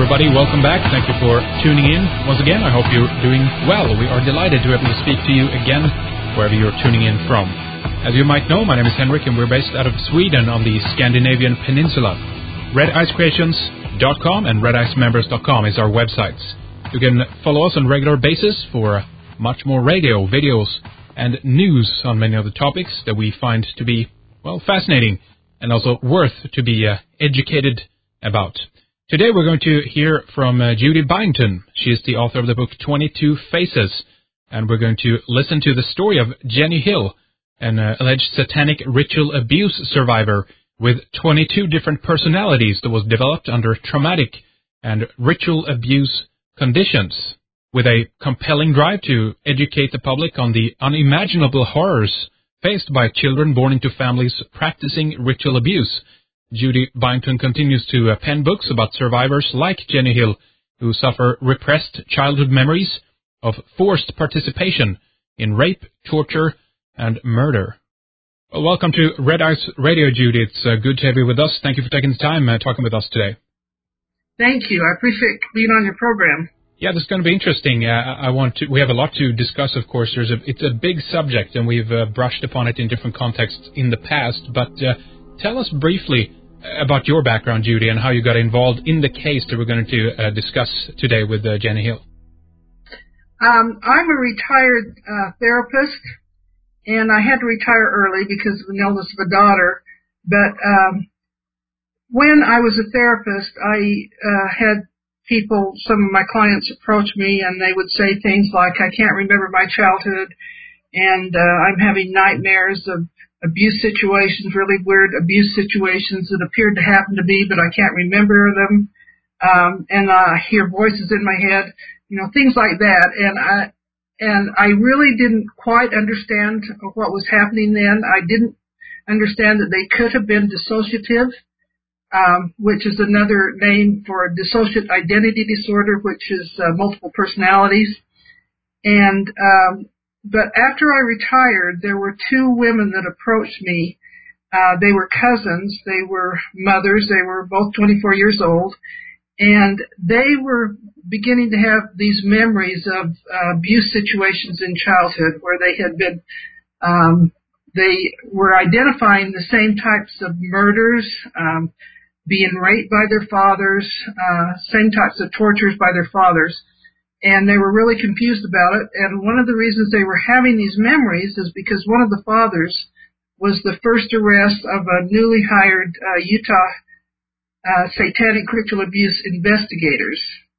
everybody. Welcome back. Thank you for tuning in once again. I hope you're doing well. We are delighted to be able to speak to you again, wherever you're tuning in from. As you might know, my name is Henrik, and we're based out of Sweden on the Scandinavian Peninsula. RedIceCreations.com and RedIceMembers.com is our websites. You can follow us on a regular basis for much more radio, videos, and news on many of the topics that we find to be, well, fascinating and also worth to be educated about. Today we're going to hear from Judy Byington. She is the author of the book 22 Faces, and we're going to listen to the story of Jenny Hill, an alleged satanic ritual abuse survivor with 22 different personalities that was developed under traumatic and ritual abuse conditions, with a compelling drive to educate the public on the unimaginable horrors faced by children born into families practicing ritual abuse. Judy Byington continues to pen books about survivors like Jenny Hill, who suffer repressed childhood memories of forced participation in rape, torture, and murder. Well, welcome to Red Ice Radio, Judy. It's good to have you with us. Thank you for taking the time talking with us today. Thank you. I appreciate being on your program. Yeah, this is going to be interesting. We have a lot to discuss, of course. It's a big subject, and we've brushed upon it in different contexts in the past. But tell us briefly about your background, Judy, and how you got involved in the case that we're going to discuss today with Jenny Hill. I'm a retired therapist, and I had to retire early because of an illness of a daughter. But when I was a therapist, I had some of my clients approach me, and they would say things like, I can't remember my childhood, and I'm having nightmares of abuse situations, really weird abuse situations that appeared to happen to me, but I can't remember them. And I hear voices in my head, things like that. And I really didn't quite understand what was happening then. I didn't understand that they could have been dissociative, which is another name for dissociative identity disorder, which is multiple personalities. And but after I retired, there were two women that approached me. They were cousins. They were mothers. They were both 24 years old. And they were beginning to have these memories of abuse situations in childhood where they had been, they were identifying the same types of murders, being raped by their fathers, same types of tortures by their fathers. And they were really confused about it. And one of the reasons they were having these memories is because one of the fathers was the first arrest of a newly hired Utah satanic ritual abuse investigators.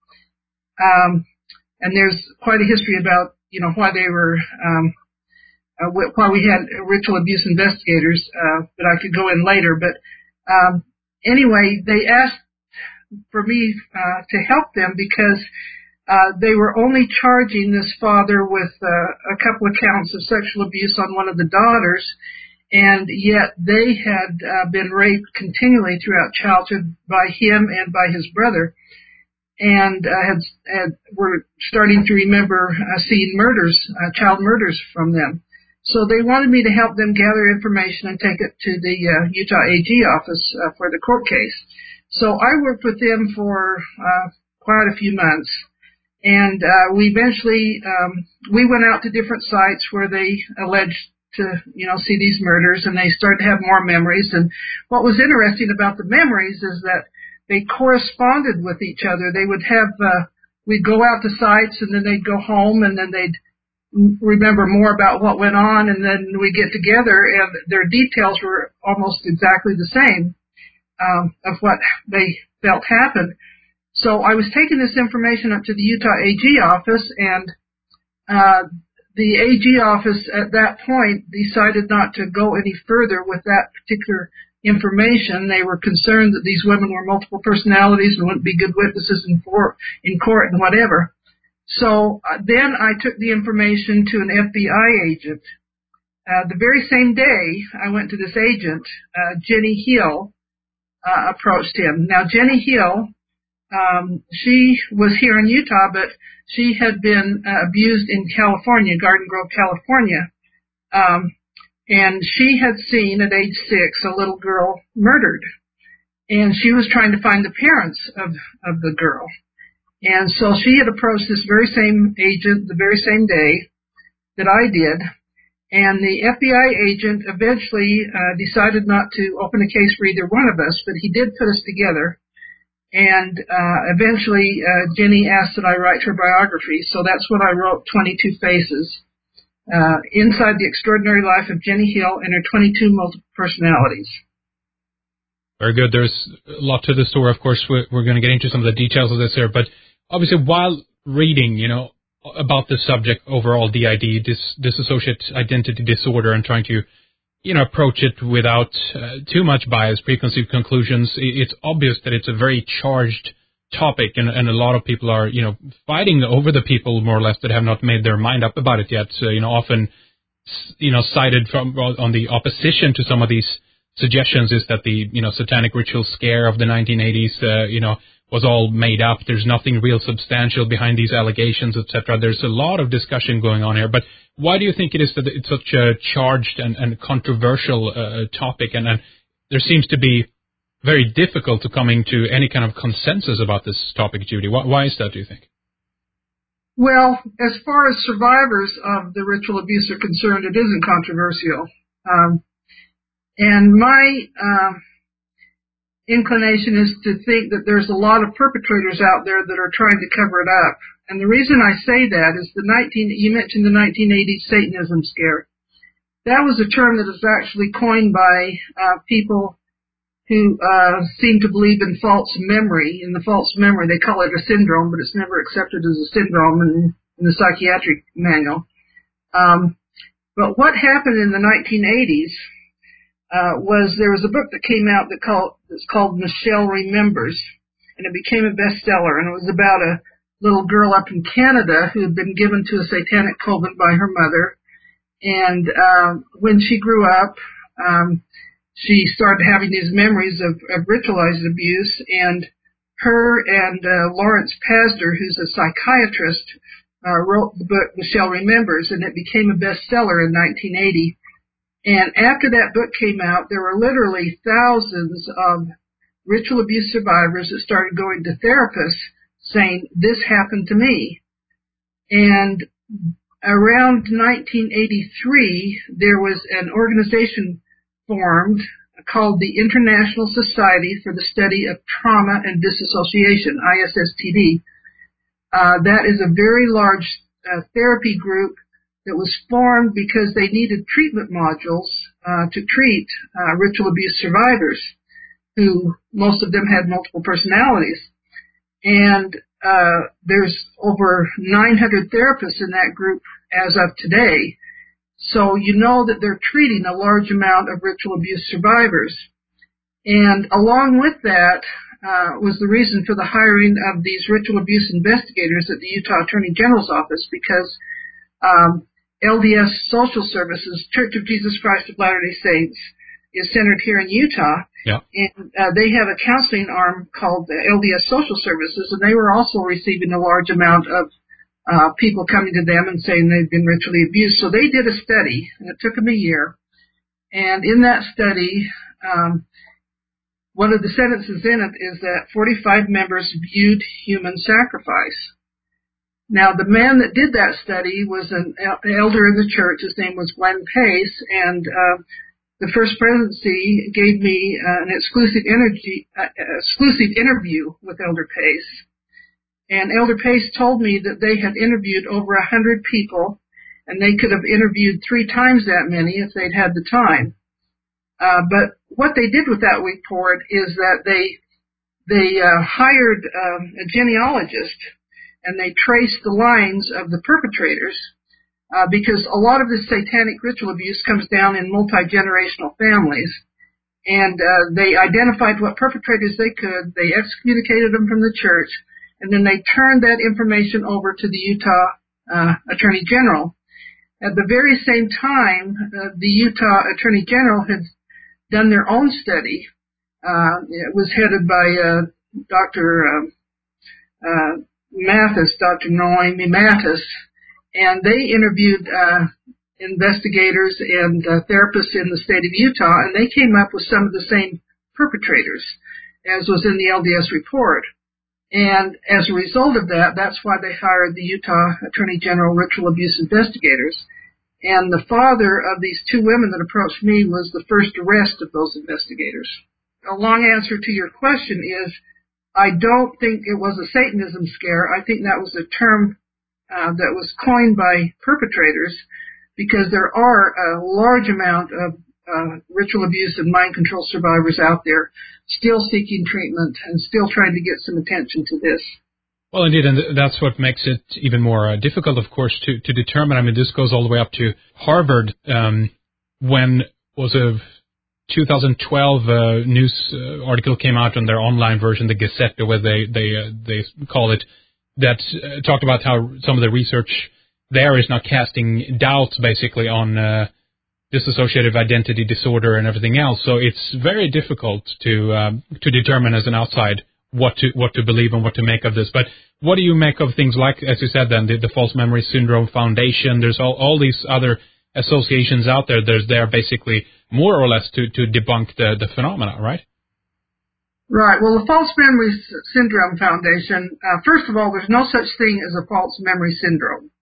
And there's quite a history about, why they were, why we had ritual abuse investigators, that I could go in later. But anyway, they asked for me to help them because they were only charging this father with a couple of counts of sexual abuse on one of the daughters, and yet they had been raped continually throughout childhood by him and by his brother, and were starting to remember seeing murders, child murders from them. So they wanted me to help them gather information and take it to the Utah AG office for the court case. So I worked with them for quite a few months. And we eventually, we went out to different sites where they alleged to, see these murders, and they started to have more memories. And what was interesting about the memories is that they corresponded with each other. They would have, we'd go out to sites, and then they'd go home, and then they'd remember more about what went on, and then we'd get together, and their details were almost exactly the same of what they felt happened. So I was taking this information up to the Utah AG office, and the AG office at that point decided not to go any further with that particular information. They were concerned that these women were multiple personalities and wouldn't be good witnesses in court and whatever. So then I took the information to an FBI agent. The very same day I went to this agent, Jenny Hill approached him. Now, Jenny Hill, she was here in Utah, but she had been abused in California, Garden Grove, California. And she had seen at age 6 a little girl murdered. and she was trying to find the parents of the girl. And so she had approached this very same agent the very same day that I did, and the FBI agent eventually decided not to open a case for either one of us, but he did put us together. And eventually Jenny asked that I write her biography, so that's what I wrote, 22 Faces, Inside the Extraordinary Life of Jenny Hill and Her 22 Multiple Personalities. Very good. There's a lot to the story, of course. We're going to get into some of the details of this here, but obviously while reading, about the subject overall, DID, dissociate identity disorder, and trying to, approach it without too much bias, preconceived conclusions, it's obvious that it's a very charged topic, and a lot of people are, fighting over the people more or less that have not made their mind up about it yet. So, often, cited from on the opposition to some of these suggestions is that the, satanic ritual scare of the 1980s, was all made up. There's nothing real substantial behind these allegations, etc. There's a lot of discussion going on here. But why do you think it is that it's such a charged and controversial topic? And there seems to be very difficult to coming to any kind of consensus about this topic, Judy. Why is that, do you think? Well, as far as survivors of the ritual abuse are concerned, it isn't controversial. And my inclination is to think that there's a lot of perpetrators out there that are trying to cover it up. And the reason I say that is you mentioned the 1980s Satanism scare. That was a term that was actually coined by people who seem to believe in false memory. In the false memory, they call it a syndrome, but it's never accepted as a syndrome in the psychiatric manual. But what happened in the 1980s was there was a book that came out that's called Michelle Remembers, and it became a bestseller, and it was about a little girl up in Canada who had been given to a satanic coven by her mother, and when she grew up, she started having these memories of ritualized abuse, and her and Lawrence Pastor, who's a psychiatrist, wrote the book Michelle Remembers, and it became a bestseller in 1980. And after that book came out, there were literally thousands of ritual abuse survivors that started going to therapists saying, this happened to me. And around 1983, there was an organization formed called the International Society for the Study of Trauma and Dissociation, ISSTD. That is a very large therapy group that was formed because they needed treatment modules to treat ritual abuse survivors, who most of them had multiple personalities. And there's over 900 therapists in that group as of today. So you know that they're treating a large amount of ritual abuse survivors. And along with that was the reason for the hiring of these ritual abuse investigators at the Utah Attorney General's office, because LDS Social Services, Church of Jesus Christ of Latter-day Saints, is centered here in Utah. Yeah. And they have a counseling arm called LDS Social Services, and they were also receiving a large amount of people coming to them and saying they've been ritually abused. So they did a study, and it took them a year. And in that study, one of the sentences in it is that 45 members viewed human sacrifice. Now, the man that did that study was an elder in the church. His name was Glenn Pace, and the First Presidency gave me an exclusive interview with Elder Pace. And Elder Pace told me that they had interviewed over 100 people, and they could have interviewed 3 times that many if they'd had the time. But what they did with that report is that they hired a genealogist, and they traced the lines of the perpetrators, because a lot of this satanic ritual abuse comes down in multi-generational families. And they identified what perpetrators they could, they excommunicated them from the church, and then they turned that information over to the Utah Attorney General. At the very same time, the Utah Attorney General had done their own study. It was headed by Dr. Mathis, Dr. Noemi Mathis, and they interviewed investigators and therapists in the state of Utah, and they came up with some of the same perpetrators. as was in the LDS report. And as a result of that, that's why they hired the Utah Attorney General Ritual Abuse Investigators. And the father of these two women that approached me was the first arrest of those investigators. A long answer to your question is, I don't think it was a Satanism scare. I think that was a term that was coined by perpetrators, because there are a large amount of ritual abuse and mind control survivors out there still seeking treatment and still trying to get some attention to this. Well, indeed, and that's what makes it even more difficult, of course, to determine. I mean, this goes all the way up to Harvard. When was a 2012 news article came out on their online version, the Gazette, where they call it, that talked about how some of the research there is now casting doubts, basically, on dissociative identity disorder and everything else. So it's very difficult to determine as an outside what to believe and what to make of this. But what do you make of things like, as you said, then the False Memory Syndrome Foundation? There's all these other associations out there. They're basically more or less to debunk the phenomena, right? Right. Well, the False Memory Syndrome Foundation, first of all, there's no such thing as a false memory syndrome.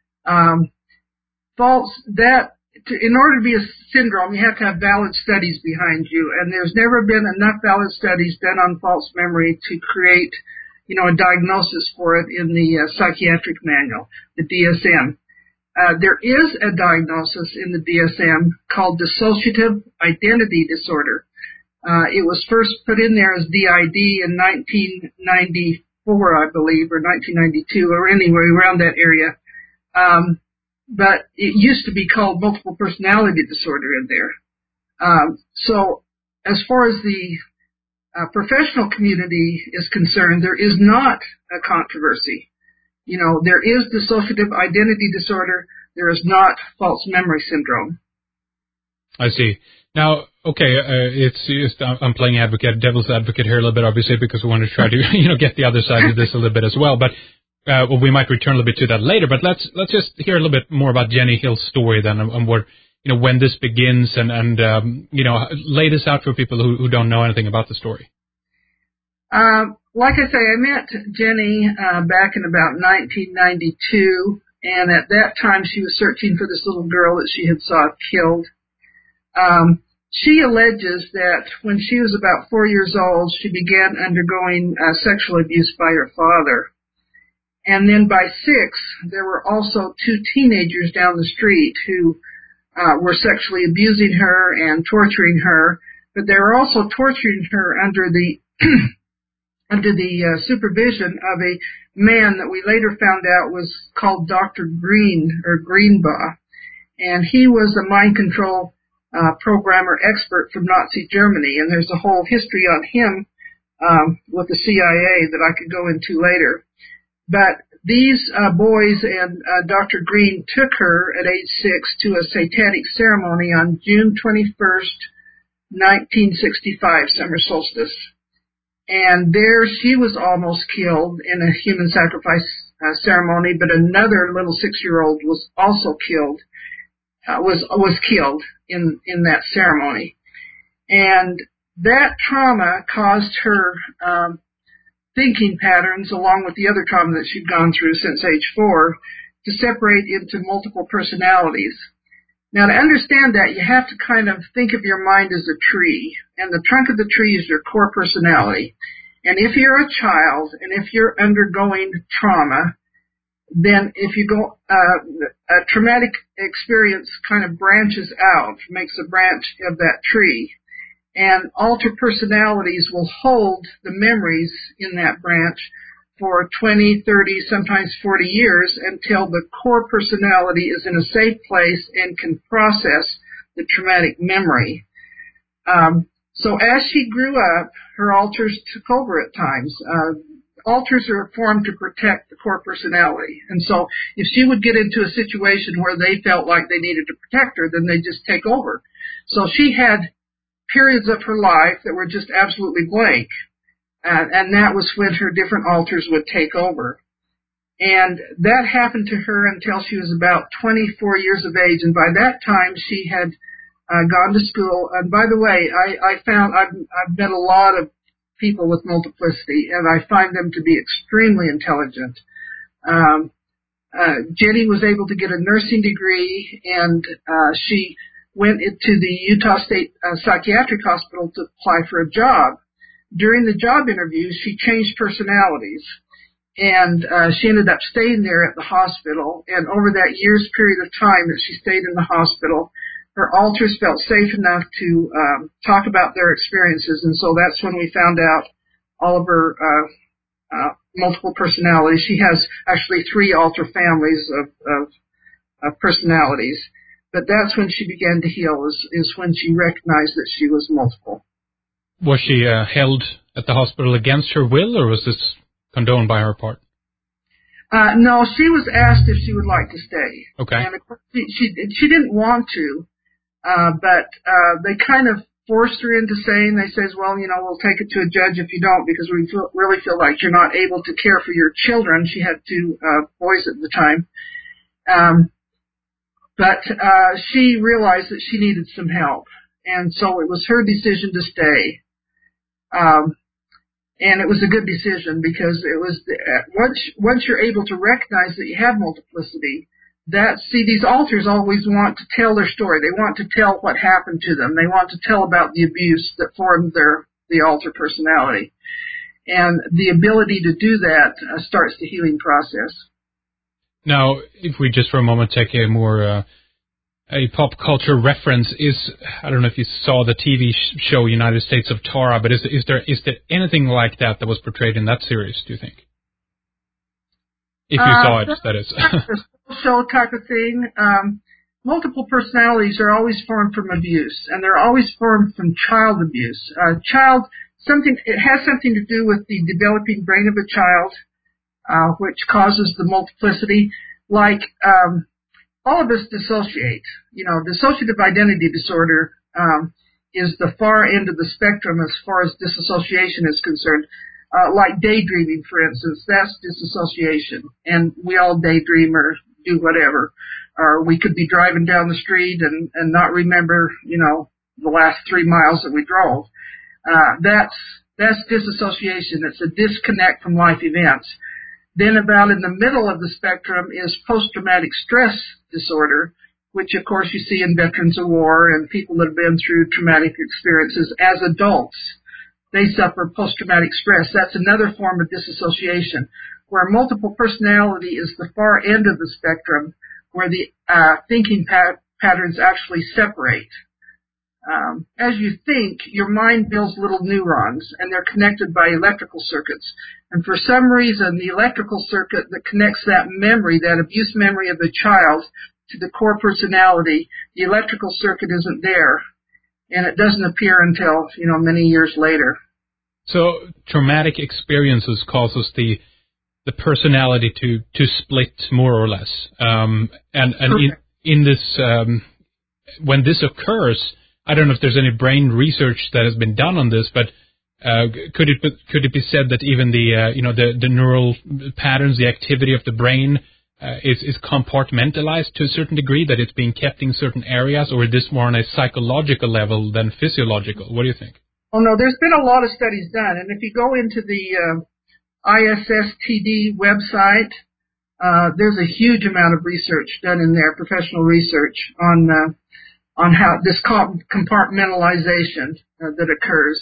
In order to be a syndrome, you have to have valid studies behind you, and there's never been enough valid studies done on false memory to create, a diagnosis for it in the psychiatric manual, the DSM. There is a diagnosis in the DSM called dissociative identity disorder. It was first put in there as DID in 1994, I believe, or 1992, or anywhere around that area. But it used to be called multiple personality disorder in there. So as far as the professional community is concerned, there is not a controversy. There is dissociative identity disorder. There is not false memory syndrome. I see. Now, okay, I'm playing devil's advocate here a little bit, obviously, because we want to try to, get the other side of this a little bit as well. But we might return a little bit to that later. But let's just hear a little bit more about Jenny Hill's story then, and what, when this begins, and lay this out for people who don't know anything about the story. Like I say, I met Jenny back in about 1992, and at that time she was searching for this little girl that she had saw killed. She alleges that when she was about 4 years old, she began undergoing sexual abuse by her father. And then by 6, there were also 2 teenagers down the street who were sexually abusing her and torturing her, but they were also torturing her under the supervision of a man that we later found out was called Dr. Green, or Greenbaugh. And he was a mind control programmer expert from Nazi Germany, and there's a whole history on him with the CIA that I could go into later. But these boys and Dr. Green took her at age 6 to a satanic ceremony on June 21st, 1965, summer solstice. And there she was almost killed in a human sacrifice ceremony, but another little 6-year-old was also killed, was killed in that ceremony. And that trauma caused her thinking patterns, along with the other trauma that she'd gone through since age 4, to separate into multiple personalities. Now, to understand that, you have to kind of think of your mind as a tree, and the trunk of the tree is your core personality. And if you're a child, and if you're undergoing trauma, then if you go, a traumatic experience kind of branches out, makes a branch of that tree. And altered personalities will hold the memories in that branch for 20, 30, sometimes 40 years until the core personality is in a safe place and can process the traumatic memory. So as she grew up, her alters took over at times. Alters are formed to protect the core personality. And so if she would get into a situation where they felt like they needed to protect her, then they'd just take over. So she had periods of her life that were just absolutely blank. And that was when her different alters would take over. And that happened to her until she was about 24 years of age. And by that time, she had gone to school. And by the way, I've met a lot of people with multiplicity, and I find them to be extremely intelligent. Jenny was able to get a nursing degree, and she went into the Utah State Psychiatric Hospital to apply for a job. During the job interview, she changed personalities, and she ended up staying there at the hospital. And over that year's period of time that she stayed in the hospital, her alters felt safe enough to talk about their experiences, and so that's when we found out all of her multiple personalities. She has actually 3 alter families of personalities, but that's when she began to heal, is when she recognized that she was multiple. Was she held at the hospital against her will, or was this condoned by her part? No, she was asked if she would like to stay. Okay. And of course, she didn't want to, but they kind of forced her into saying, they says, well, we'll take it to a judge if you don't, because we really feel like you're not able to care for your children. She had 2 boys at the time. But she realized that she needed some help, and so it was her decision to stay. And it was a good decision, because it was once you're able to recognize that you have multiplicity, these alters always want to tell their story. They want to tell what happened to them. They want to tell about the abuse that formed the alter personality. And the ability to do that starts the healing process. Now, if we just for a moment take a more a pop culture reference, I don't know if you saw the TV show United States of Tara, but is there anything like that was portrayed in that series, do you think? If you saw it, that is. Show type of thing. Multiple personalities are always formed from abuse, and they're always formed from child abuse. It has something to do with the developing brain of a child, which causes the multiplicity. Like, all of us dissociate. Dissociative identity disorder is the far end of the spectrum as far as disassociation is concerned. Like daydreaming, for instance, that's disassociation. And we all daydream or do whatever. Or we could be driving down the street and not remember, the last 3 miles that we drove. That's disassociation. It's a disconnect from life events. Then about in the middle of the spectrum is post-traumatic stress disorder, which of course you see in veterans of war and people that have been through traumatic experiences as adults. They suffer post-traumatic stress. That's another form of disassociation, where multiple personality is the far end of the spectrum, where the thinking patterns actually separate. As you think, your mind builds little neurons, and they're connected by electrical circuits. And for some reason, the electrical circuit that connects that memory, that abuse memory of the child, to the core personality, the electrical circuit isn't there, and it doesn't appear until, many years later. So traumatic experiences causes the personality to split more or less. And in this, when this occurs, I don't know if there's any brain research that has been done on this, but could it be said that even the neural patterns, the activity of the brain is compartmentalized to a certain degree, that it's being kept in certain areas, or is this more on a psychological level than physiological? What do you think? Oh no, there's been a lot of studies done, and if you go into the ISSTD website, there's a huge amount of research done in there, professional research on how this compartmentalization that occurs.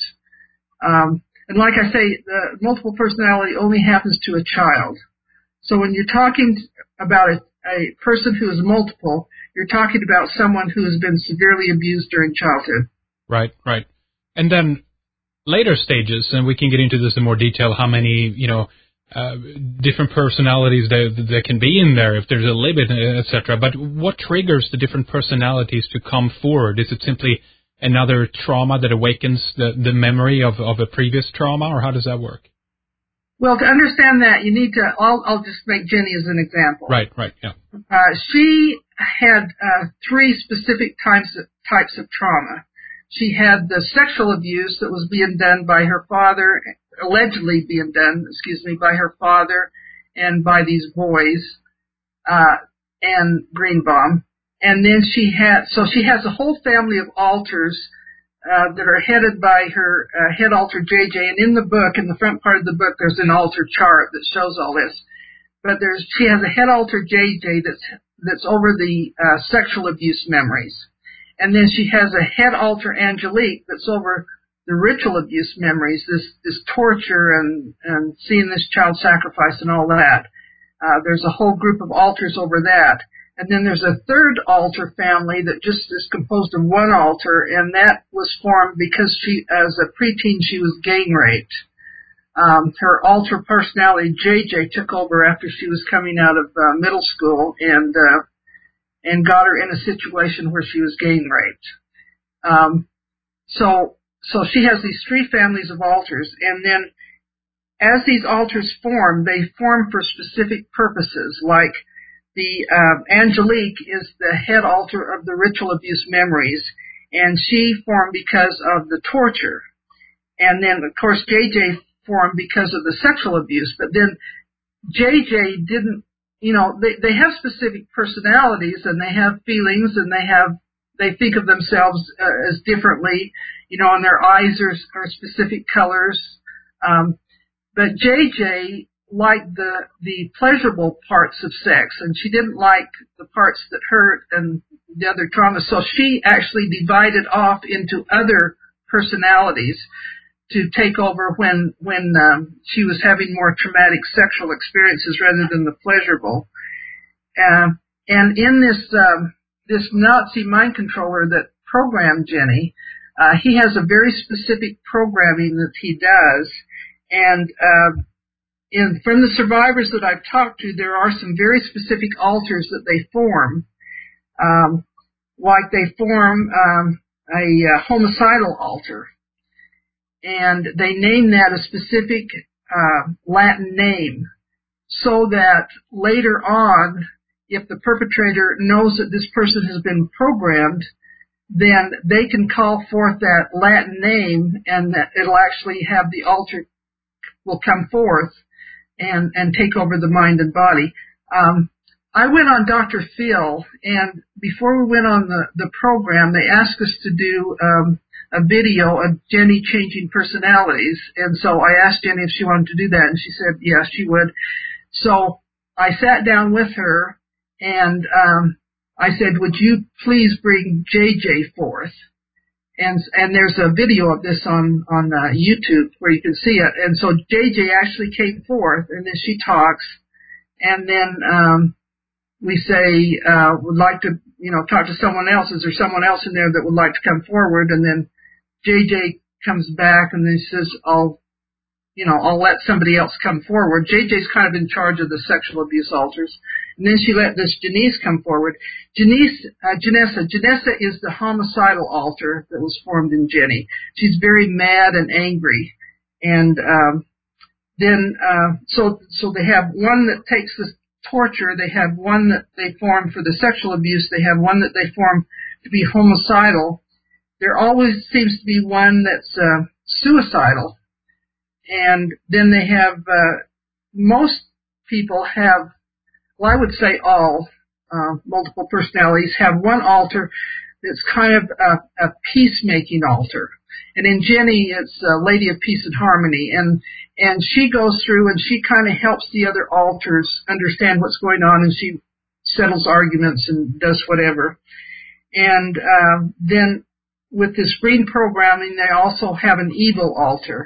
And like I say, the multiple personality only happens to a child. So when you're talking about a person who is multiple, you're talking about someone who has been severely abused during childhood. Right. And then later stages, and we can get into this in more detail, how many, different personalities there can be in there, if there's a limit, etc. But what triggers the different personalities to come forward? Is it simply another trauma that awakens the memory of a previous trauma, or how does that work? Well, to understand that, you need to, I'll just make Jenny as an example. Right, yeah. She had 3 specific types of trauma. She had the sexual abuse that was being done by her father, allegedly being done, by her father and by these boys, and Greenbaum. And then she has a whole family of alters that are headed by her head altar JJ. And in the book, in the front part of the book, there's an altar chart that shows all this. But she has a head altar JJ that's over the sexual abuse memories. And then she has a head altar Angelique that's over the ritual abuse memories, this torture and seeing this child sacrifice and all that. There's a whole group of altars over that. And then there's a third altar family that just is composed of one altar, and that was formed because as a preteen, she was gang raped. Her altar personality, JJ, took over after she was coming out of middle school and got her in a situation where she was gang raped. So she has these three families of altars, and then as these altars form, they form for specific purposes, like the Angelique is the head altar of the ritual abuse memories, and she formed because of the torture. And then, of course, JJ formed because of the sexual abuse, but then JJ didn't, they have specific personalities, and they have feelings, and they think of themselves as differently, and their eyes are specific colors. But JJ liked the pleasurable parts of sex, and she didn't like the parts that hurt and the other trauma. So she actually divided off into other personalities to take over when she was having more traumatic sexual experiences rather than the pleasurable. And in this Nazi mind controller that programmed Jenny, he has a very specific programming that he does, and from the survivors that I've talked to, there are some very specific altars that they form, like they form a homicidal altar, and they name that a specific Latin name, so that later on, if the perpetrator knows that this person has been programmed, then they can call forth that Latin name, and that it'll actually have the altar will come forth and take over the mind and body. I went on Dr. Phil, and before we went on the program, they asked us to do a video of Jenny changing personalities. And so I asked Jenny if she wanted to do that, and she said yes, she would. So I sat down with her, and I said, would you please bring JJ forth? And there's a video of this on YouTube where you can see it. And so JJ actually came forth, and then she talks, and then we say, would like to, talk to someone else. Is there someone else in there that would like to come forward? And then JJ comes back, and then says, I'll let somebody else come forward. JJ's kind of in charge of the sexual abuse altars. And then she let this Janice come forward. Janessa is the homicidal altar that was formed in Jenny. She's very mad and angry. And then so they have one that takes this torture. They have one that they form for the sexual abuse. They have one that they form to be homicidal. There always seems to be one that's suicidal. And then they have, most people have, well, I would say all, multiple personalities have one altar that's kind of a peacemaking altar. And in Jenny, it's Lady of Peace and Harmony. And she goes through and she kind of helps the other altars understand what's going on, and she settles arguments and does whatever. And then with this green programming, they also have an evil altar.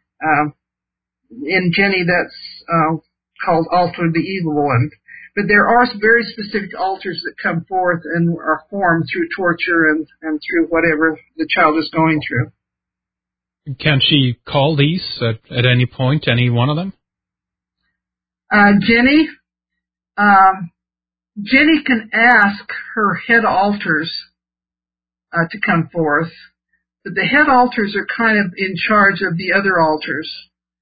In Jenny, that's called Altar of the Evil One. But there are very specific altars that come forth and are formed through torture and through whatever the child is going through. Can she call these at any point, any one of them? Jenny can ask her head altars to come forth, but the head altars are kind of in charge of the other altars.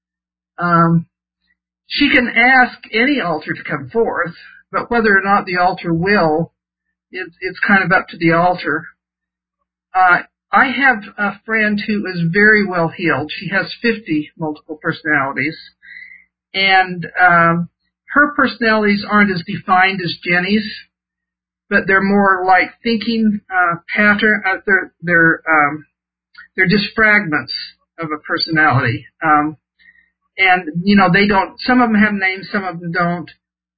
She can ask any altar to come forth, but whether or not the altar will, it's kind of up to the altar. I have a friend who is very well healed. She has 50 multiple personalities, and her personalities aren't as defined as Jenny's, but they're more like thinking pattern. they're just fragments of a personality. And, they don't, some of them have names, some of them don't.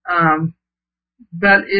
But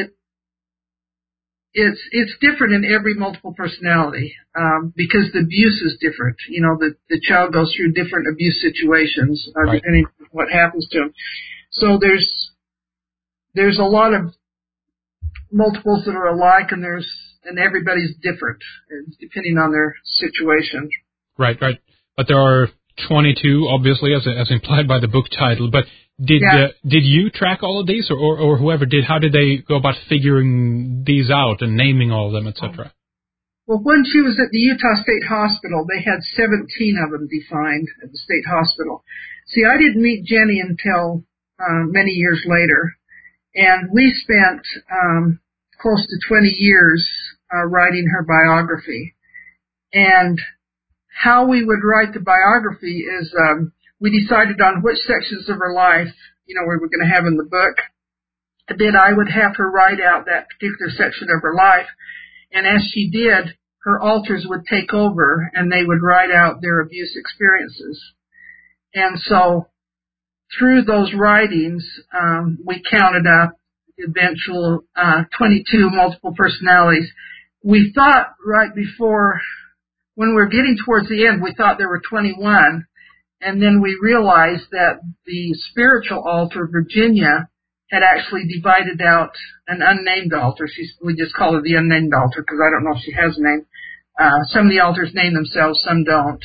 it's different in every multiple personality, because the abuse is different. The child goes through different abuse situations, right. Depending on what happens to him. So there's a lot of multiples that are alike, and everybody's different, depending on their situation. Right. But there are 22, obviously, as implied by the book title. But did you track all of these, or whoever did? How did they go about figuring these out and naming all of them, etc.? Well, when she was at the Utah State Hospital, they had 17 of them defined at the state hospital. See, I didn't meet Jenny until many years later, and we spent close to 20 years writing her biography. And how we would write the biography is we decided on which sections of her life, we were going to have in the book. Then I would have her write out that particular section of her life. And as she did, her alters would take over, and they would write out their abuse experiences. And so through those writings, we counted up the eventual 22 multiple personalities. We thought right before, when we were getting towards the end, we thought there were 21. And then we realized that the spiritual alter, Virginia, had actually divided out an unnamed alter. We just call her the unnamed alter because I don't know if she has a name. Some of the alters name themselves, some don't.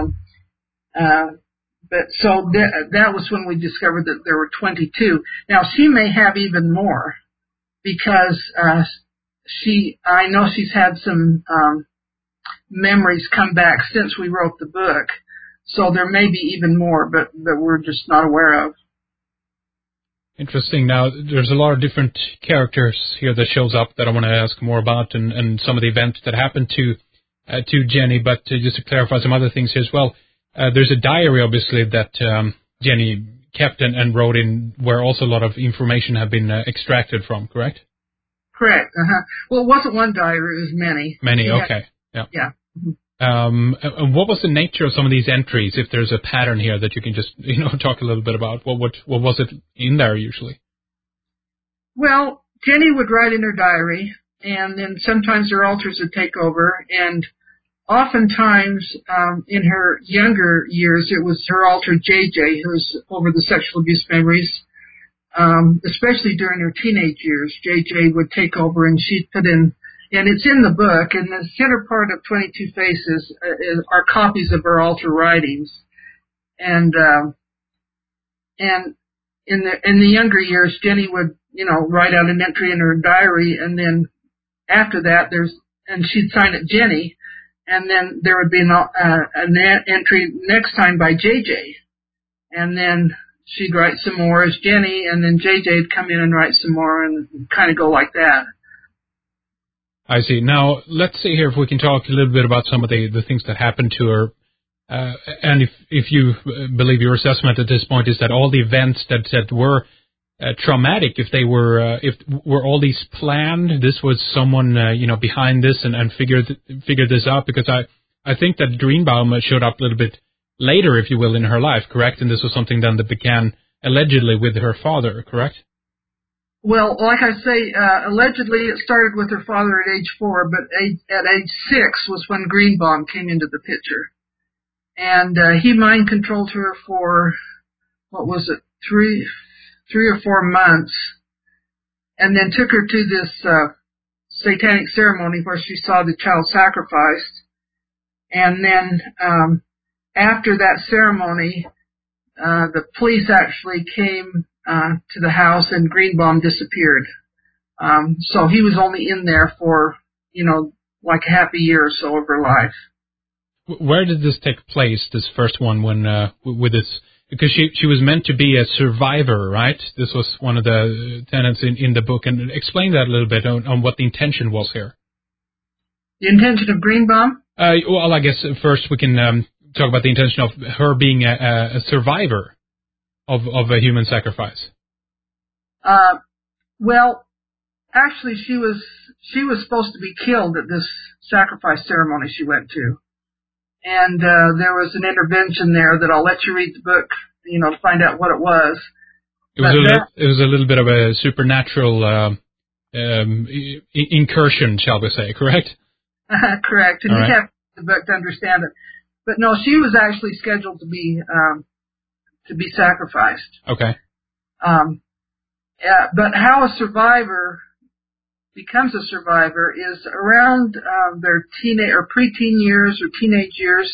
But so that was when we discovered that there were 22. Now she may have even more because I know she's had some memories come back since we wrote the book. So there may be even more, but that we're just not aware of. Interesting. Now, there's a lot of different characters here that shows up that I want to ask more about, and some of the events that happened to Jenny. But just to clarify some other things here as well, there's a diary, obviously, that Jenny kept and wrote in, where also a lot of information had been extracted from. Correct? Correct. Well, it wasn't one diary; it was many. Many. Okay. Yeah. Yeah. Mm-hmm. And what was the nature of some of these entries? If there's a pattern here that you can just talk a little bit about, what was it in there usually? Well, Jenny would write in her diary, and then sometimes her alters would take over, and oftentimes in her younger years it was her alter JJ who's over the sexual abuse memories, especially during her teenage years. JJ would take over, and she'd put in. And it's in the book, and the center part of 22 Faces are copies of her alter writings. And in the younger years, Jenny would, write out an entry in her diary, and then after that, and she'd sign it Jenny, and then there would be an entry next time by JJ. And then she'd write some more as Jenny, and then JJ'd come in and write some more, and kind of go like that. I see. Now, let's see here if we can talk a little bit about some of the things that happened to her. And if you believe your assessment at this point is that all the events that were traumatic, if were all these planned, this was someone, behind this and figured this out, because I think that Greenbaum showed up a little bit later, if you will, in her life, correct? And this was something then that began allegedly with her father, correct? Well, like I say, allegedly it started with her father at age 4, but at age 6 was when Greenbaum came into the picture. And he mind controlled her for, 3 or 4 months, and then took her to this satanic ceremony where she saw the child sacrificed. And then after that ceremony, the police actually came to the house, and Greenbaum disappeared. So he was only in there for, like half a year or so of her life. Where did this take place, this first one, when with this? Because she was meant to be a survivor, right? This was one of the tenets in the book. And explain that a little bit on what the intention was here. The intention of Greenbaum? Well, I guess first we can talk about the intention of her being a survivor of a human sacrifice. Well, actually, she was supposed to be killed at this sacrifice ceremony she went to, and there was an intervention there that I'll let you read the book, to find out what it was. It was a little bit of a supernatural incursion, shall we say, correct? Correct, and All you right. have the book to understand it. But no, she was actually scheduled to be sacrificed. Okay. But how a survivor becomes a survivor is around their preteen years or teenage years.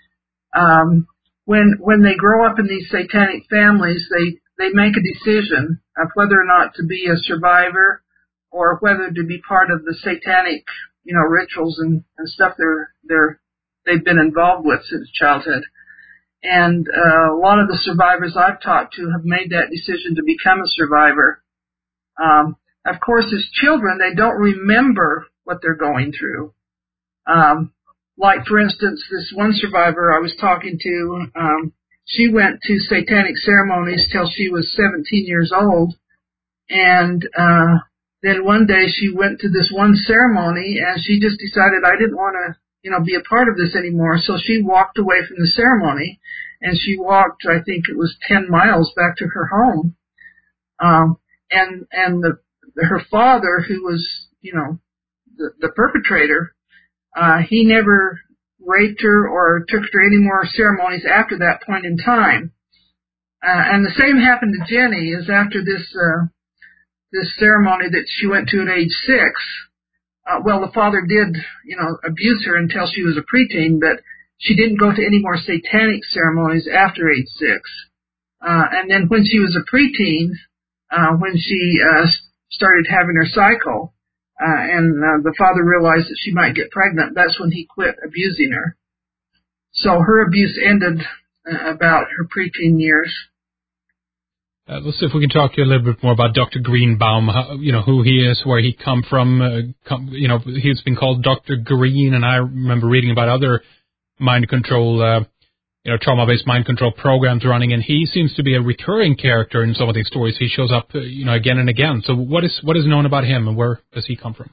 When they grow up in these satanic families, they make a decision of whether or not to be a survivor or whether to be part of the satanic, rituals and stuff they've been involved with since childhood. And a lot of the survivors I've talked to have made that decision to become a survivor. Of course, as children, they don't remember what they're going through. Like, for instance, this one survivor I was talking to, she went to satanic ceremonies till she was 17 years old. And then one day she went to this one ceremony and she just decided I didn't want to, be a part of this anymore. So she walked away from the ceremony and she walked, I think it was 10 miles back to her home. And her father, who was, the perpetrator, he never raped her or took her to any more ceremonies after that point in time. And the same happened to Jenny. Is after this ceremony that she went to at age 6. The father did, abuse her until she was a preteen, but she didn't go to any more satanic ceremonies after age 6. And then when she was a preteen, when she started having her cycle, and the father realized that she might get pregnant, that's when he quit abusing her. So her abuse ended about her preteen years. Let's see if we can talk to you a little bit more about Dr. Greenbaum, who he is, where he come from. He's been called Dr. Green, and I remember reading about other mind control, trauma-based mind control programs running, and he seems to be a recurring character in some of these stories. He shows up, again and again. So what is known about him, and where does he come from?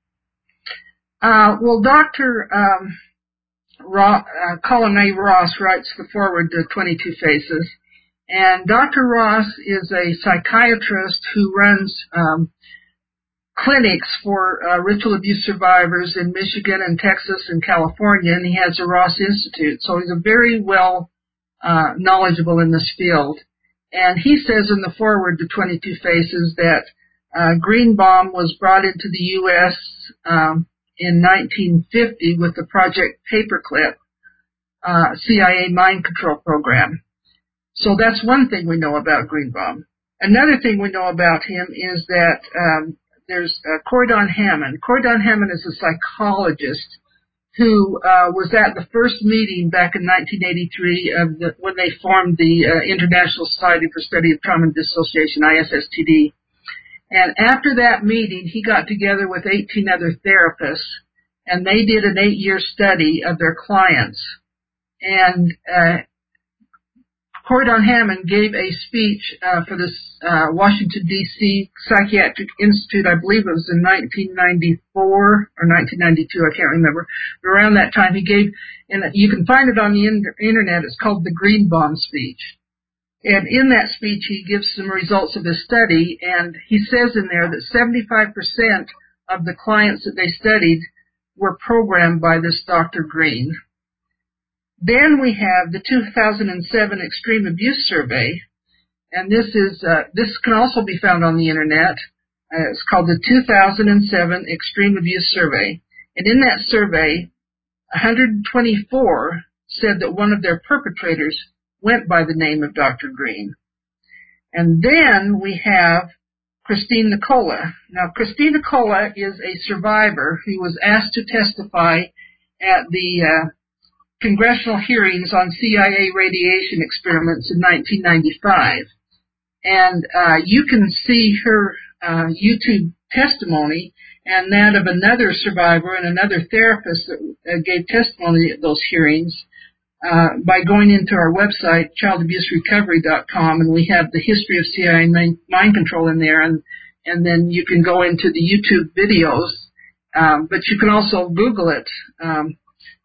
Dr. Colin A. Ross writes the foreword to 22 Faces. And Dr. Ross is a psychiatrist who runs clinics for ritual abuse survivors in Michigan and Texas and California, and he has a Ross Institute. So he's a very well knowledgeable in this field. And he says in the foreword to 22 Faces that Greenbaum was brought into the U.S. In 1950 with the Project Paperclip CIA mind control program. So that's one thing we know about Greenbaum. Another thing we know about him is that there's Corydon Hammond. Corydon Hammond is a psychologist who was at the first meeting back in 1983 when they formed the International Society for Study of Trauma and Dissociation, ISSTD. And after that meeting, he got together with 18 other therapists, and they did an 8-year study of their clients. And Corydon Hammond gave a speech for this Washington, D.C. Psychiatric Institute. I believe it was in 1994 or 1992. I can't remember. But around that time, he gave, and you can find it on the internet. It's called the Greenbaum speech. And in that speech, he gives some results of his study, and he says in there that 75% of the clients that they studied were programmed by this Dr. Green. Then we have the 2007 Extreme Abuse Survey, and this can also be found on the internet. It's called the 2007 Extreme Abuse Survey. And in that survey, 124 said that one of their perpetrators went by the name of Dr. Green. And then we have Christine Nicola. Now, Christine Nicola is a survivor who was asked to testify at the congressional hearings on CIA radiation experiments in 1995. And you can see her YouTube testimony and that of another survivor and another therapist that gave testimony at those hearings by going into our website, childabuserecovery.com, and we have the history of CIA mind control in there, and then you can go into the YouTube videos, but you can also Google it.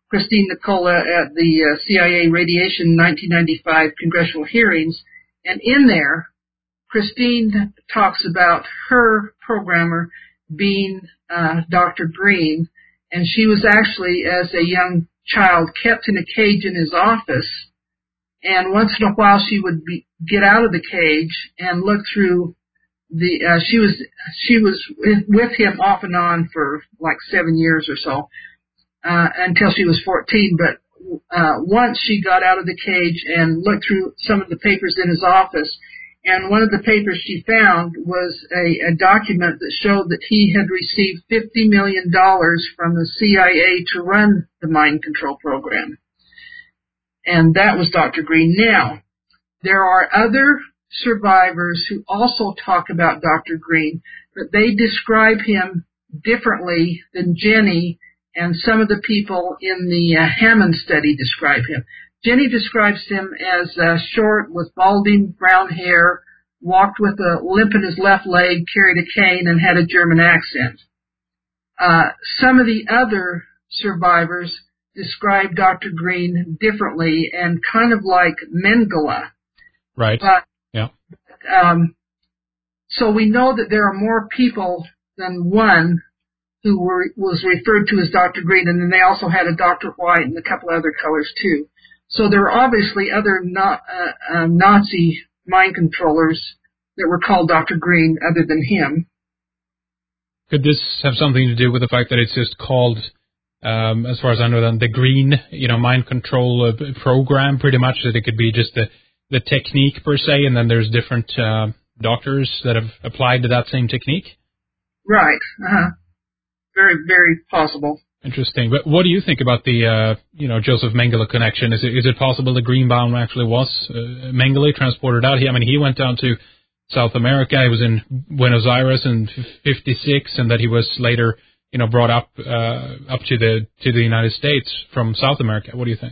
Christine Nicola at the CIA Radiation 1995 congressional hearings, and in there, Christine talks about her programmer being Dr. Green, and she was actually, as a young child, kept in a cage in his office, and once in a while she would get out of the cage and look through the, she was with him off and on for like 7 years or so, until she was 14, but once she got out of the cage and looked through some of the papers in his office, and one of the papers she found was a document that showed that he had received $50 million from the CIA to run the mind control program. And that was Dr. Green. Now, there are other survivors who also talk about Dr. Green, but they describe him differently than Jenny and some of the people in the Hammond study describe him. Jenny describes him as short with balding brown hair, walked with a limp in his left leg, carried a cane, and had a German accent. Some of the other survivors describe Dr. Green differently and kind of like Mengele. Right. Yeah. So we know that there are more people than one who was referred to as Dr. Green, and then they also had a Dr. White and a couple other colors too. So there were obviously other Nazi mind controllers that were called Dr. Green other than him. Could this have something to do with the fact that it's just called, as far as I know, the Green, mind control program, pretty much, that it could be just the technique per se, and then there's different doctors that have applied to that same technique? Right. Very, very possible. Interesting. But what do you think about the, Joseph Mengele connection? Is it possible that Greenbaum actually was Mengele transported out? He went down to South America. He was in Buenos Aires in '56, and that he was later, brought up to the United States from South America. What do you think?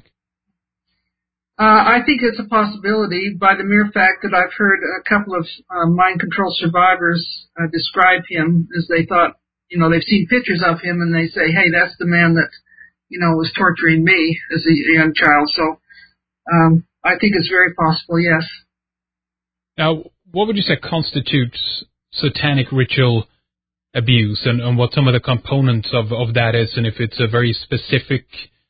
I think it's a possibility by the mere fact that I've heard a couple of mind control survivors describe him as they thought. They've seen pictures of him and they say, hey, that's the man that, was torturing me as a young child. So, I think it's very possible, yes. Now, what would you say constitutes satanic ritual abuse and what some of the components of that is, and if it's a very specific,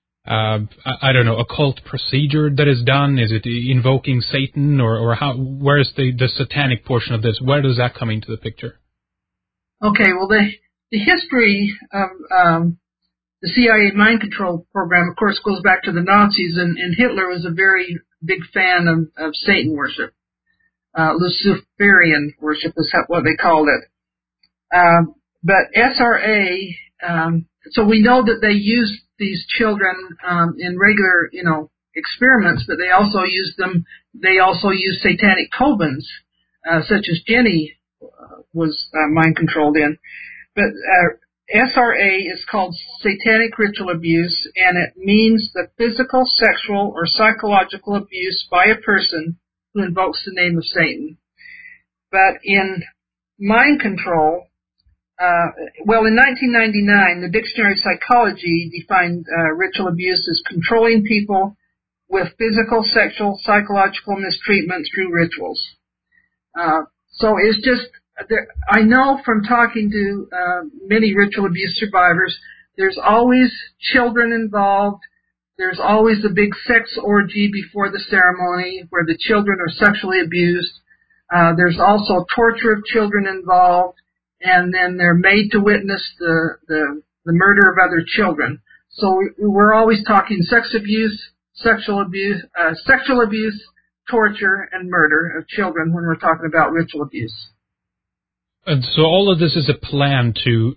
occult procedure that is done? Is it invoking Satan or where is the satanic portion of this? Where does that come into the picture? Okay, well, the history of the CIA mind control program, of course, goes back to the Nazis, and Hitler was a very big fan of Satan worship. Luciferian worship is what they called it. But SRA, so we know that they used these children in regular, experiments, but they also used satanic covens, such as Jenny was mind controlled in. But SRA is called satanic ritual abuse, and it means the physical, sexual, or psychological abuse by a person who invokes the name of Satan. But in mind control, in 1999, the Dictionary of Psychology defined ritual abuse as controlling people with physical, sexual, psychological mistreatment through rituals. So it's just... I know from talking to many ritual abuse survivors, there's always children involved. There's always a big sex orgy before the ceremony where the children are sexually abused. There's also torture of children involved, and then they're made to witness the murder of other children. So we're always talking sex abuse, sexual abuse, torture, and murder of children when we're talking about ritual abuse. And so all of this is a plan to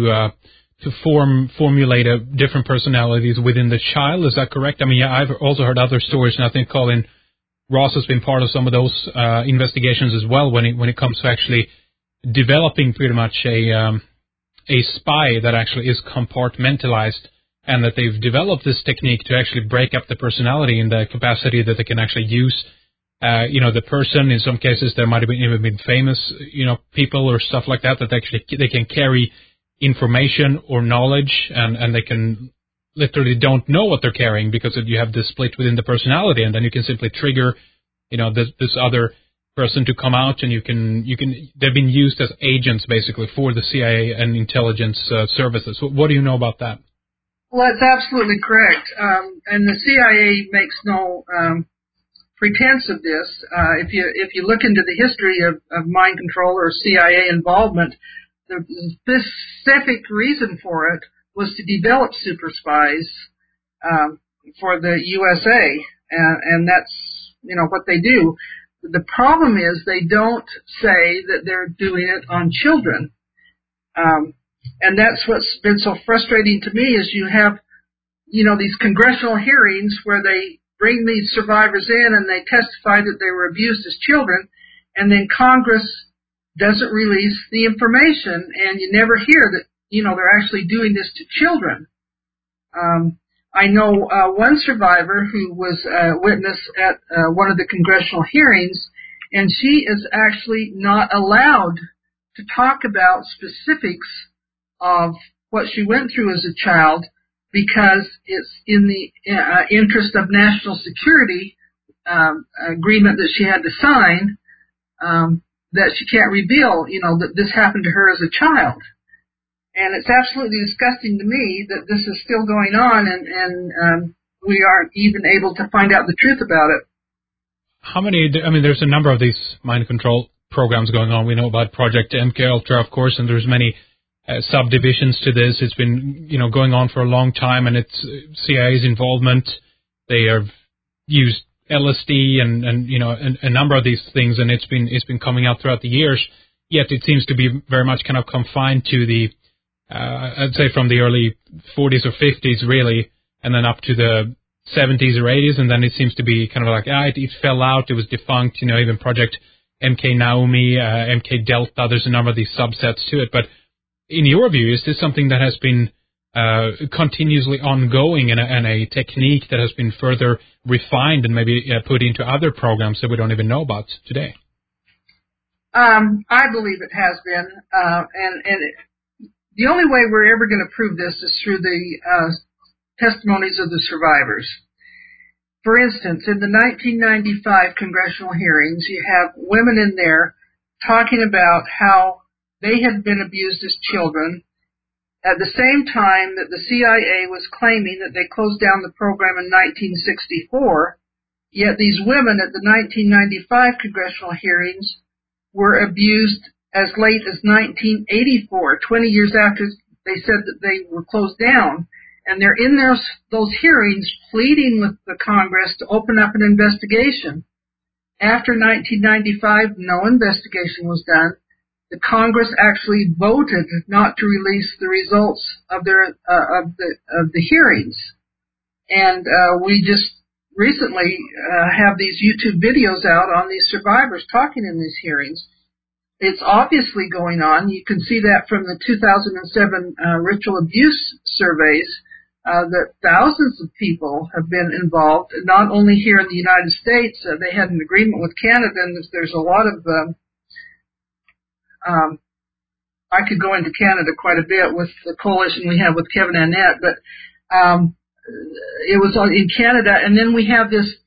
formulate different personalities within the child. Is that correct? I've also heard other stories, and I think Colin Ross has been part of some of those investigations as well. When it comes to actually developing pretty much a spy that actually is compartmentalized, and that they've developed this technique to actually break up the personality in the capacity that they can actually use. The person, in some cases, there might have even been famous, people or stuff like that actually they can carry information or knowledge, and they can literally don't know what they're carrying because you have this split within the personality, and then you can simply trigger, this other person to come out, and they've been used as agents basically for the CIA and intelligence services. What do you know about that? Well, that's absolutely correct. And the CIA makes no pretense of this. If you look into the history of mind control or CIA involvement, the specific reason for it was to develop super spies for the USA, and that's what they do. The problem is they don't say that they're doing it on children, and that's what's been so frustrating to me. Is you have these congressional hearings where they bring these survivors in and they testify that they were abused as children, and then Congress doesn't release the information, and you never hear that they're actually doing this to children. I know one survivor who was a witness at one of the congressional hearings, and she is actually not allowed to talk about specifics of what she went through as a child because it's in the interest of national security agreement that she had to sign, that she can't reveal, that this happened to her as a child. And it's absolutely disgusting to me that this is still going on, and we aren't even able to find out the truth about it. How many? There's a number of these mind control programs going on. We know about Project MKUltra, of course, and there's many subdivisions to this. It's been going on for a long time, and it's CIA's involvement. They have used LSD and a number of these things, and it's been coming out throughout the years. Yet it seems to be very much kind of confined to the I'd say from the early 40s or 50s, really, and then up to the 70s or 80s, and then it seems to be kind of like, it fell out, it was defunct, even Project MK Naomi, MK Delta, there's a number of these subsets to it. But in your view, is this something that has been continuously ongoing and a technique that has been further refined and maybe put into other programs that we don't even know about today? I believe it has been, and the only way we're ever going to prove this is through the testimonies of the survivors. For instance, in the 1995 congressional hearings, you have women in there talking about how they had been abused as children at the same time that the CIA was claiming that they closed down the program in 1964, yet these women at the 1995 congressional hearings were abused as late as 1984, 20 years after they said that they were closed down. And they're in those hearings pleading with the Congress to open up an investigation. After 1995, no investigation was done. The Congress actually voted not to release the results of the hearings. And we just recently have these YouTube videos out on these survivors talking in these hearings. It's obviously going on. You can see that from the 2007 ritual abuse surveys, that thousands of people have been involved, not only here in the United States. They had an agreement with Canada, and there's a lot of, I could go into Canada quite a bit with the coalition we have with Kevin Annett, but it was in Canada, and then we have this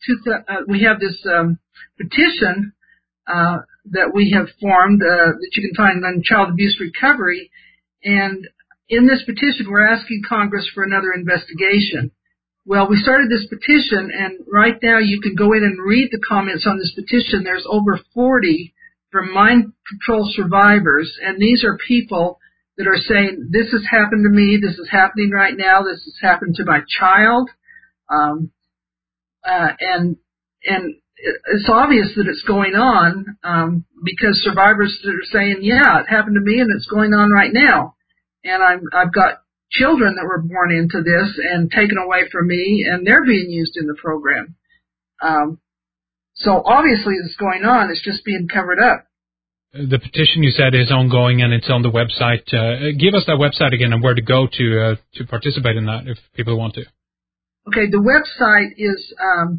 petition that we have formed that you can find on child abuse recovery, and in this petition we're asking Congress for another investigation. Well, we started this petition, and right now you can go in and read the comments on this petition. There's over 40 from mind control survivors, and these are people that are saying, this has happened to me, this is happening right now, this has happened to my child, and it's obvious that it's going on, because survivors are saying, yeah, it happened to me and it's going on right now. And I've got children that were born into this and taken away from me, and they're being used in the program. So obviously it's going on, it's just being covered up. The petition you said is ongoing and it's on the website. Give us that website again and where to go to participate in that if people want to. Okay, the website is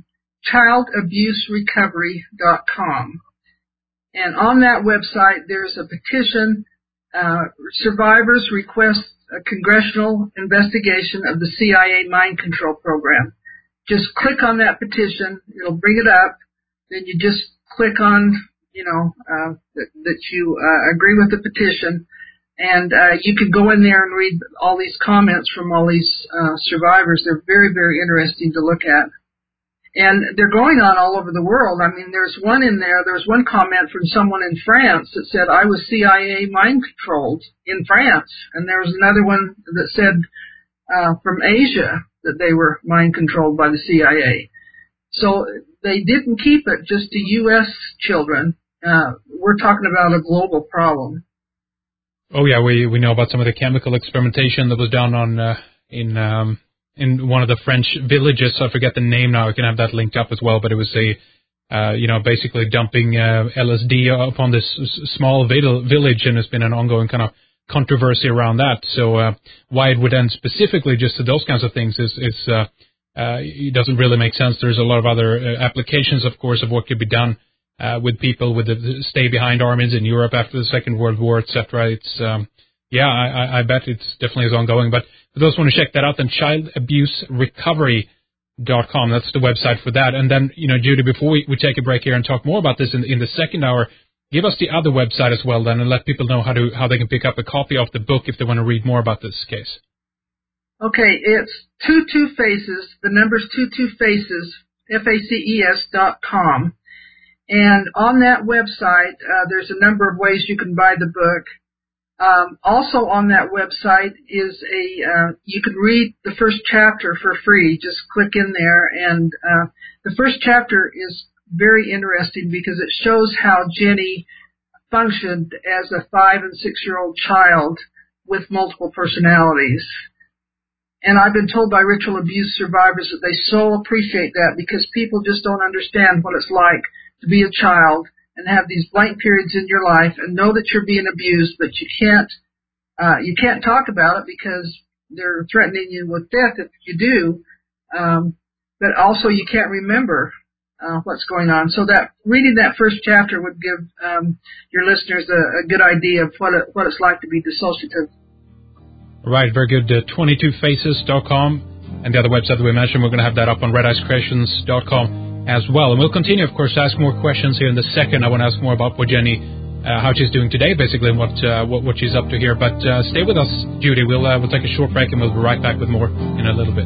childabuserecovery.com. And on that website, there's a petition. Survivors request a congressional investigation of the CIA mind control program. Just click on that petition. It'll bring it up. Then you just click on, that you agree with the petition. And you can go in there and read all these comments from all these survivors. They're very, very interesting to look at. And they're going on all over the world. I mean, there's one in there. There's one comment from someone in France that said, I was CIA mind controlled in France. And there was another one that said from Asia that they were mind controlled by the CIA. So they didn't keep it just to U.S. children. We're talking about a global problem. Oh yeah, we know about some of the chemical experimentation that was done on in one of the French villages. I forget the name now. I can have that linked up as well. But it was basically dumping LSD upon this small village, and there's been an ongoing kind of controversy around that. So why it would end specifically just to those kinds of things it doesn't really make sense. There's a lot of other applications, of course, of what could be done with people with the stay-behind armies in Europe after the Second World War, etc. It's I bet it's definitely is ongoing. But for those who want to check that out, then childabuserecovery.com. That's the website for that. And then, Judy, before we take a break here and talk more about this in the second hour, give us the other website as well, then, and let people know how they can pick up a copy of the book if they want to read more about this case. Okay, it's 22 Faces. The number's 22 Faces, FACES.com. And on that website, there's a number of ways you can buy the book. Also on that website is you can read the first chapter for free. Just click in there, and the first chapter is very interesting because it shows how Jenny functioned as a 5- and 6-year-old child with multiple personalities. And I've been told by ritual abuse survivors that they so appreciate that because people just don't understand what it's like to be a child and have these blank periods in your life and know that you're being abused, but you can't talk about it because they're threatening you with death if you do. But also you can't remember what's going on. So that reading that first chapter would give your listeners a good idea of what it's like to be dissociative. Right, very good. 22faces.com, and the other website that we mentioned, we're going to have that up on redicecreations.com as well. And we'll continue, of course, to ask more questions here in the second. I want to ask more about what Jenny, how she's doing today, basically, and what she's up to here. But stay with us, Judy. We'll take a short break, and we'll be right back with more in a little bit.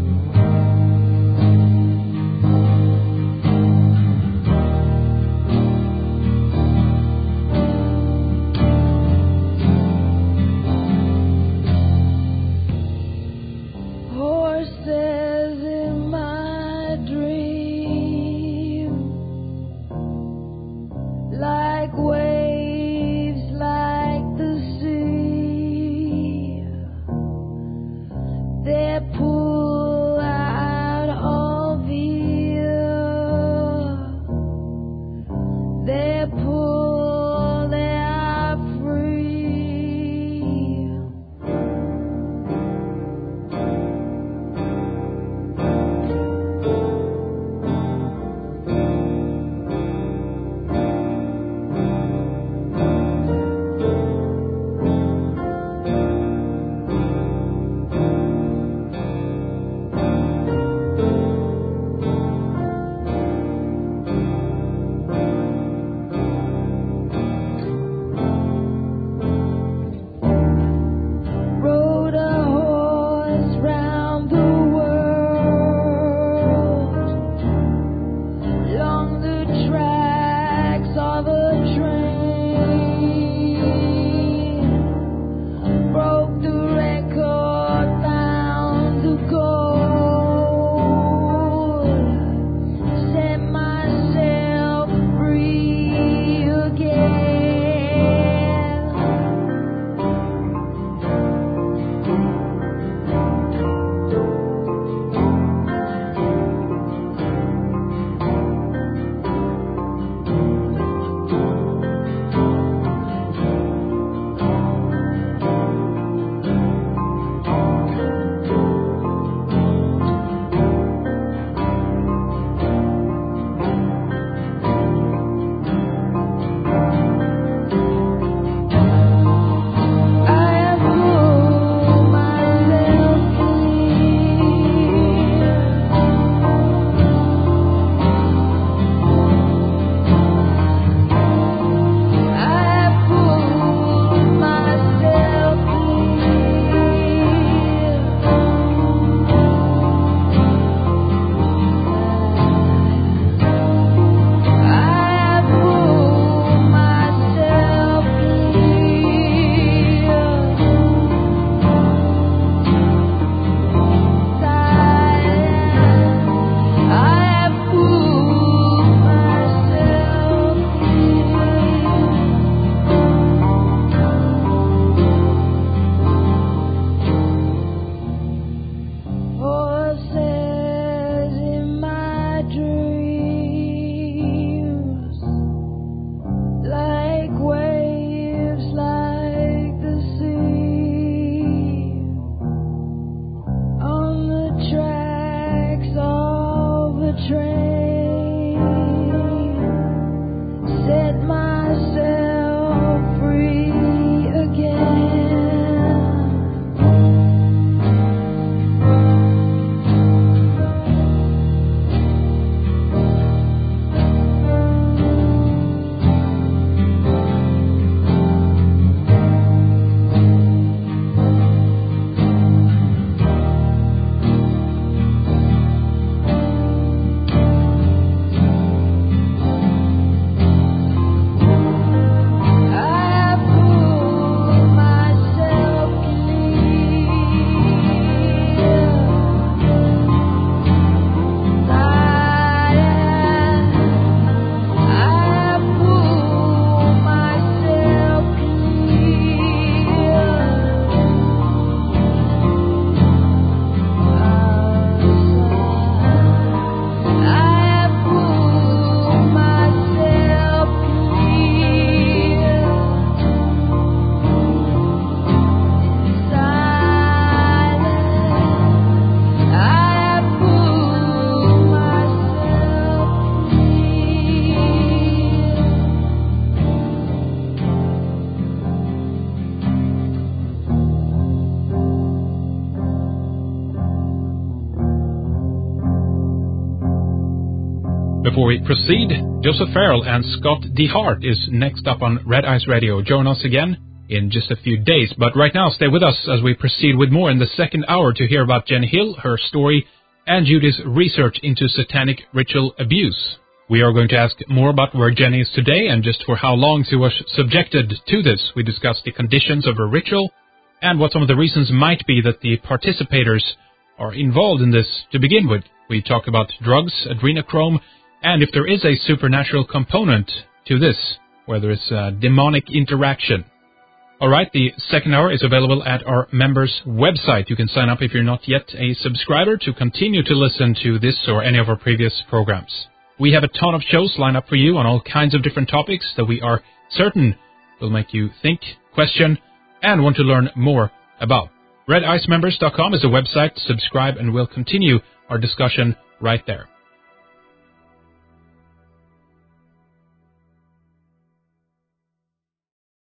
Before we proceed, Joseph Farrell and Scott DeHart is next up on Red Ice Radio. Join us again in just a few days. But right now, stay with us as we proceed with more in the second hour to hear about Jenny Hill, her story, and Judy's research into satanic ritual abuse. We are going to ask more about where Jenny is today and just for how long she was subjected to this. We discussed the conditions of her ritual and what some of the reasons might be that the participators are involved in this to begin with. We talk about drugs, adrenochrome, and if there is a supernatural component to this, whether it's a demonic interaction. Alright, the second hour is available at our members' website. You can sign up if you're not yet a subscriber to continue to listen to this or any of our previous programs. We have a ton of shows lined up for you on all kinds of different topics that we are certain will make you think, question, and want to learn more about. RedIceMembers.com is a website. Subscribe and we'll continue our discussion right there.